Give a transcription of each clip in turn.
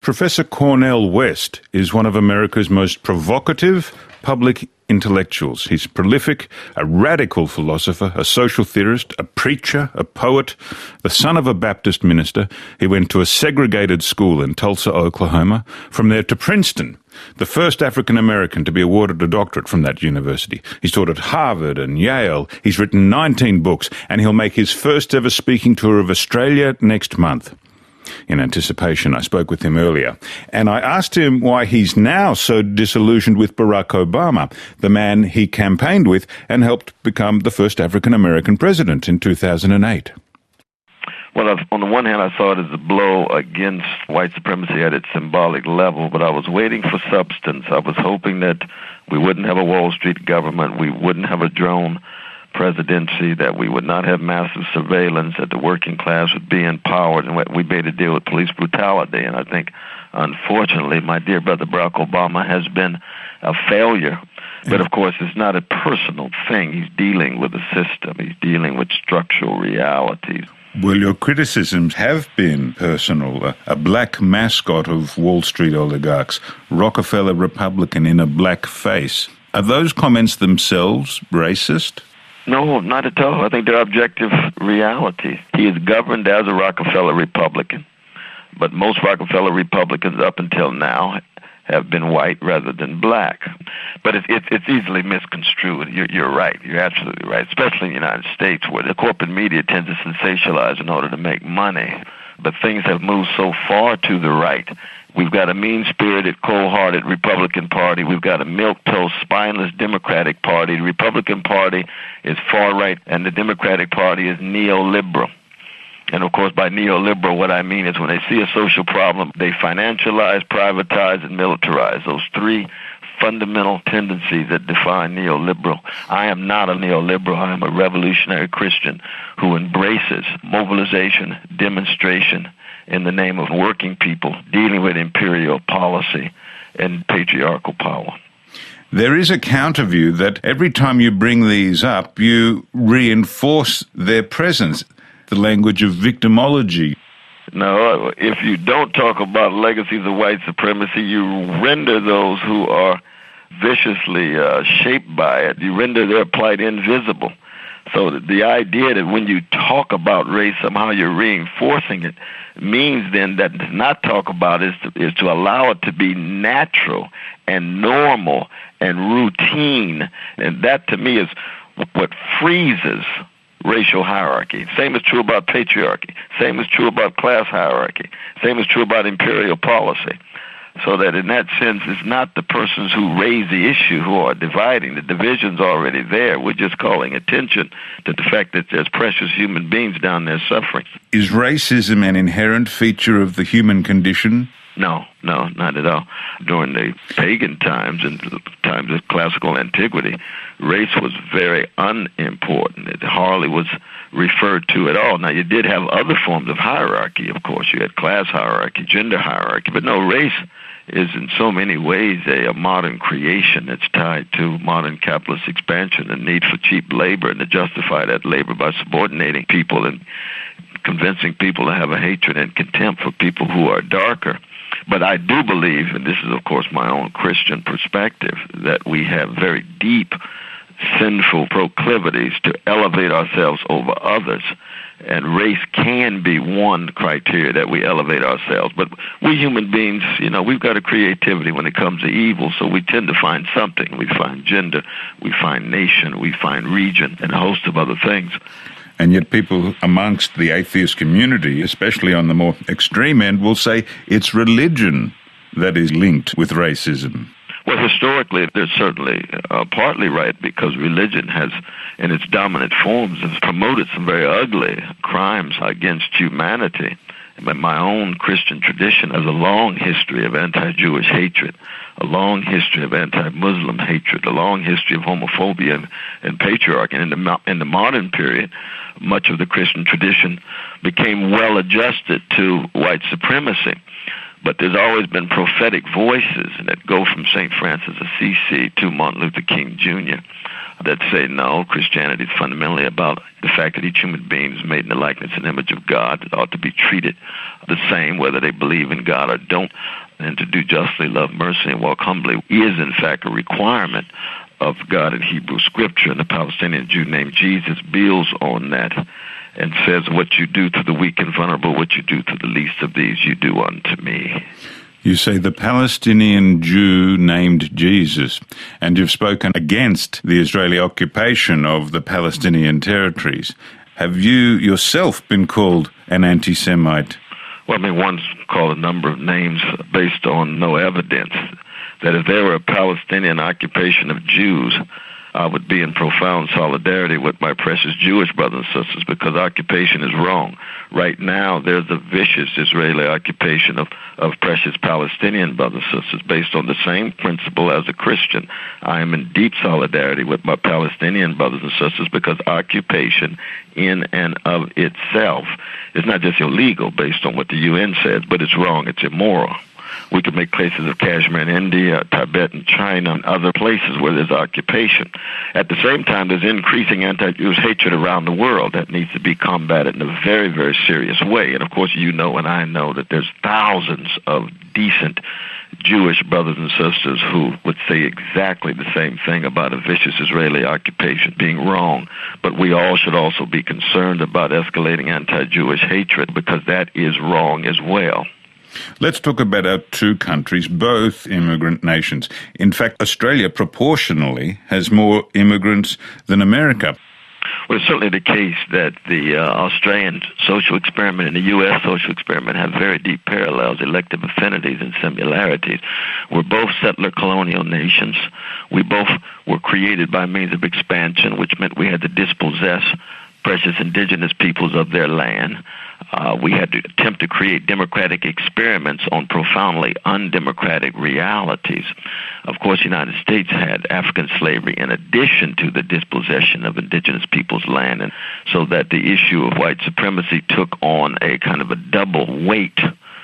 Professor Cornel West is one of America's most provocative public intellectuals. He's prolific, a radical philosopher, a social theorist, a preacher, a poet, the son of a Baptist minister. He went to a segregated school in Tulsa, Oklahoma. From there to Princeton, the first African American to be awarded a doctorate from that university. He's taught at Harvard and Yale. He's written 19 books, and he'll make his first ever speaking tour of Australia next month. In anticipation, I spoke with him earlier, and I asked him why he's now so disillusioned with Barack Obama, the man he campaigned with and helped become the first African-American president in 2008. Well, on the one hand, I saw it as a blow against white supremacy at its symbolic level, but I was waiting for substance. I was hoping that we wouldn't have a Wall Street government, we wouldn't have a drone presidency, that we would not have massive surveillance, that the working class would be empowered, and we made a deal with police brutality. And I think, unfortunately, my dear brother Barack Obama has been a failure. But, of course, it's not a personal thing. He's dealing with a system. He's dealing with structural realities. Well, your criticisms have been personal. A black mascot of Wall Street oligarchs, Rockefeller Republican in a black face. Are those comments themselves racist? No, not at all. I think they're objective realities. He is governed as a Rockefeller Republican, but most Rockefeller Republicans up until now have been white rather than black. But it's easily misconstrued. You're right. You're absolutely right, especially in the United States, where the corporate media tends to sensationalize in order to make money. But things have moved so far to the right. We've got a mean-spirited, cold-hearted Republican Party. We've got a milquetoast, spineless Democratic Party. The Republican Party is far-right, and the Democratic Party is neoliberal. And, of course, by neoliberal, what I mean is when they see a social problem, they financialize, privatize, and militarize. Those three fundamental tendencies that define neoliberal. I am not a neoliberal. I am a revolutionary Christian who embraces mobilization, demonstration, in the name of working people, dealing with imperial policy and patriarchal power. There is a counter view that every time you bring these up, you reinforce their presence, the language of victimology. No, if you don't talk about legacies of white supremacy, you render those who are viciously shaped by it, you render their plight invisible. So the idea that when you talk about race, somehow you're reinforcing it, means then that to not talk about it is to allow it to be natural and normal and routine. And that, to me, is what freezes racial hierarchy. Same is true about patriarchy. Same is true about class hierarchy. Same is true about imperial policy. So that in that sense, it's not the persons who raise the issue who are dividing. The division's already there. We're just calling attention to the fact that there's precious human beings down there suffering. Is racism an inherent feature of the human condition? No, not at all. During the pagan times and times of classical antiquity, race was very unimportant. It hardly was referred to at all. Now, you did have other forms of hierarchy, of course. You had class hierarchy, gender hierarchy, but no, race is in so many ways a modern creation that's tied to modern capitalist expansion and need for cheap labor, and to justify that labor by subordinating people and convincing people to have a hatred and contempt for people who are darker. But I do believe, and this is of course my own Christian perspective, that we have very deep sinful proclivities to elevate ourselves over others. And race can be one criteria that we elevate ourselves. But we human beings, we've got a creativity when it comes to evil, so we tend to find something. We find gender, we find nation, we find region, and a host of other things. And yet people amongst the atheist community, especially on the more extreme end, will say it's religion that is linked with racism. Well, historically, they're certainly partly right, because religion has, in its dominant forms, has promoted some very ugly crimes against humanity. But my own Christian tradition has a long history of anti-Jewish hatred, a long history of anti-Muslim hatred, a long history of homophobia and patriarchy. And in the modern period, much of the Christian tradition became well adjusted to white supremacy. But there's always been prophetic voices that go from St. Francis of Assisi to Martin Luther King Jr. that say, no, Christianity is fundamentally about the fact that each human being is made in the likeness and image of God. It ought to be treated the same whether they believe in God or don't. And to do justly, love mercy, and walk humbly is, in fact, a requirement of God in Hebrew Scripture. And the Palestinian Jew named Jesus builds on that and says, what you do to the weak and vulnerable, what you do to the least of these, you do unto me. You say the Palestinian Jew named Jesus, and you've spoken against the Israeli occupation of the Palestinian territories. Have you yourself been called an anti-Semite? Well, one's called a number of names based on no evidence. That if there were a Palestinian occupation of Jews, I would be in profound solidarity with my precious Jewish brothers and sisters, because occupation is wrong. Right now, there's a vicious Israeli occupation of precious Palestinian brothers and sisters based on the same principle as a Christian. I am in deep solidarity with my Palestinian brothers and sisters, because occupation in and of itself is not just illegal based on what the UN says, but it's wrong, it's immoral. We could make cases of Kashmir in India, Tibet in China, and other places where there's occupation. At the same time, there's increasing anti-Jewish hatred around the world that needs to be combated in a very, very serious way. And of course, you know and I know that there's thousands of decent Jewish brothers and sisters who would say exactly the same thing about a vicious Israeli occupation being wrong. But we all should also be concerned about escalating anti-Jewish hatred, because that is wrong as well. Let's talk about our two countries, both immigrant nations. In fact, Australia proportionally has more immigrants than America. Well, it's certainly the case that the Australian social experiment and the U.S. social experiment have very deep parallels, elective affinities, and similarities. We're both settler colonial nations. We both were created by means of expansion, which meant we had to dispossess precious indigenous peoples of their land. We had to attempt to create democratic experiments on profoundly undemocratic realities. Of course, the United States had African slavery in addition to the dispossession of indigenous people's land, and so that the issue of white supremacy took on a kind of a double weight.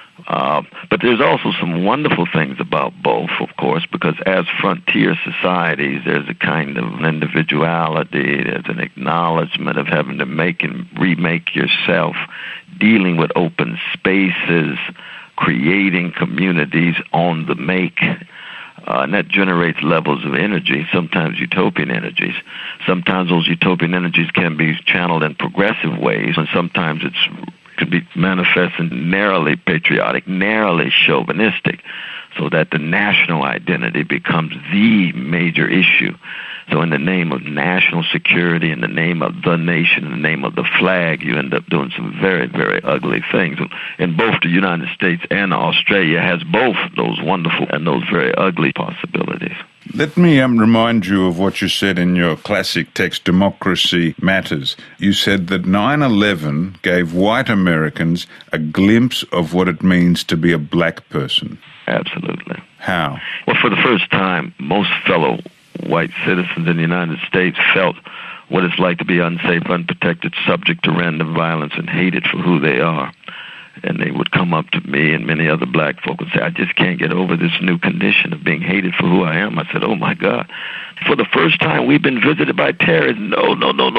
But there's also some wonderful things about both, of course, because as frontier societies, there's a kind of individuality, there's an acknowledgement of having to make and remake yourself, dealing with open spaces, creating communities on the make. And that generates levels of energy, sometimes utopian energies. Sometimes those utopian energies can be channeled in progressive ways, and sometimes it could be manifested narrowly patriotic, narrowly chauvinistic, so that the national identity becomes the major issue. So in the name of national security, in the name of the nation, in the name of the flag, you end up doing some very, very ugly things. And both the United States and Australia has both those wonderful and those very ugly possibilities. Let me remind you of what you said in your classic text, Democracy Matters. You said that 9/11 gave white Americans a glimpse of what it means to be a black person. Absolutely. How? Well, for the first time, most fellow white citizens in the United States felt what it's like to be unsafe, unprotected, subject to random violence, and hated for who they are. And they would come up to me and many other black folk and say, I just can't get over this new condition of being hated for who I am. I said, oh, my God. For the first time, we've been visited by terrorism. No.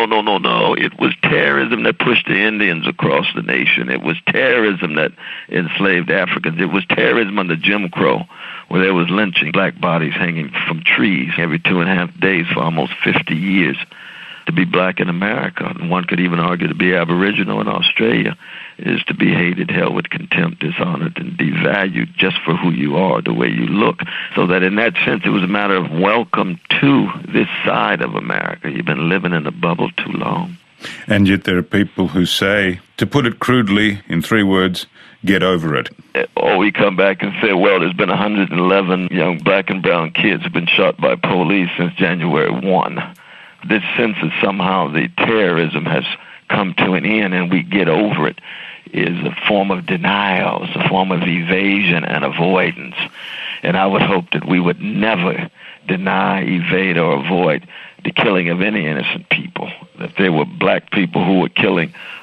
It was terrorism that pushed the Indians across the nation. It was terrorism that enslaved Africans. It was terrorism under Jim Crow, where there was lynching, black bodies hanging from trees every 2.5 days for almost 50 years. To be black in America, and one could even argue to be Aboriginal in Australia, is to be hated, held with contempt, dishonored, and devalued just for who you are, the way you look. So that in that sense, it was a matter of welcome to this side of America. You've been living in a bubble too long. And yet there are people who say, to put it crudely, in 3 words, get over it. Or we come back and say, well, there's been 111 young black and brown kids who've been shot by police since January 1. This sense that somehow the terrorism has come to an end and we get over it is a form of denial, it's a form of evasion and avoidance. And I would hope that we would never deny, evade, or avoid the killing of any innocent people. If there were black people who were killing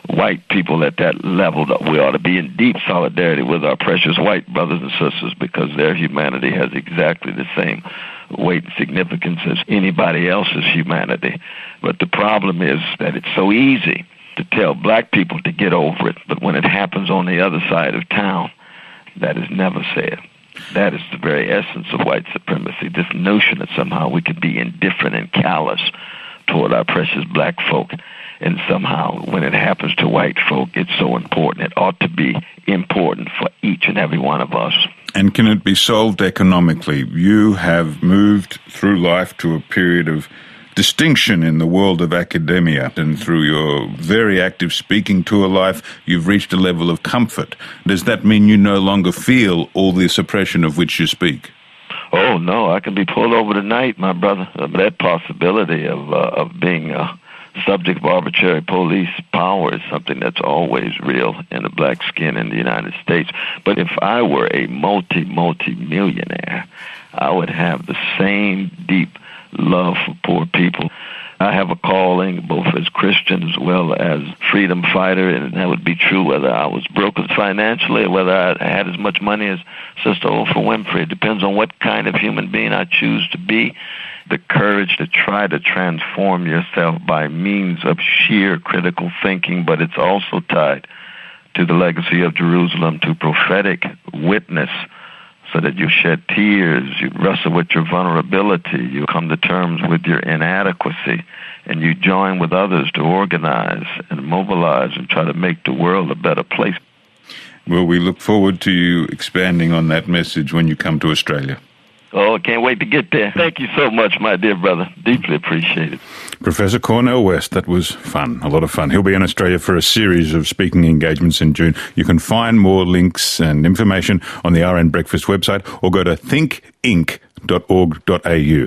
white people at that level, that we ought to be in deep solidarity with our precious white brothers and sisters, because their humanity has exactly the same weight and significance as anybody else's humanity. But the problem is that it's so easy to tell black people to get over it, but when it happens on the other side of town, that is never said. That is the very essence of white supremacy, this notion that somehow we could be indifferent and callous toward our precious black folk, and somehow when it happens to white folk, it's so important. It ought to be important for each and every one of us. And can it be solved economically? You have moved through life to a period of distinction in the world of academia, and through your very active speaking tour life, you've reached a level of comfort. Does that mean you no longer feel all this oppression of which you speak? Oh, no, I can be pulled over tonight, my brother. That possibility of being subject of arbitrary police power is something that's always real in the black skin in the United States. But if I were a multi-millionaire, I would have the same deep love for poor people. I have a calling both as Christian as well as freedom fighter, and that would be true whether I was broke financially or whether I had as much money as Sister Oprah Winfrey. It depends on what kind of human being I choose to be. The courage to try to transform yourself by means of sheer critical thinking, but it's also tied to the legacy of Jerusalem, to prophetic witness, so that you shed tears, you wrestle with your vulnerability, you come to terms with your inadequacy, and you join with others to organize and mobilize and try to make the world a better place. Well, we look forward to you expanding on that message when you come to Australia. Oh, I can't wait to get there. Thank you so much, my dear brother. Deeply appreciate it. Professor Cornel West, that was fun, a lot of fun. He'll be in Australia for a series of speaking engagements in June. You can find more links and information on the RN Breakfast website, or go to thinkinc.org.au.